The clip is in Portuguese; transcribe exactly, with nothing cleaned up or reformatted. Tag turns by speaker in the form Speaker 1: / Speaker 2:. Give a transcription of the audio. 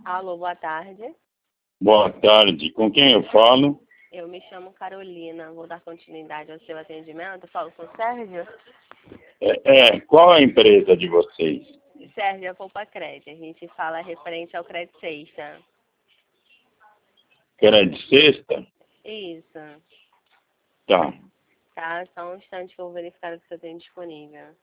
Speaker 1: Alô, boa tarde.
Speaker 2: Boa tarde. Com quem eu falo?
Speaker 1: Eu me chamo Carolina. Vou dar continuidade ao seu atendimento. Falo com o Sérgio.
Speaker 2: É, é, qual a empresa de vocês?
Speaker 1: Sérgio, é Poupa Crédito. A gente fala referente ao crédito sexta.
Speaker 2: Crédito sexta?
Speaker 1: Isso.
Speaker 2: Tá.
Speaker 1: Tá, só um instante que eu vou verificar o que você tem disponível.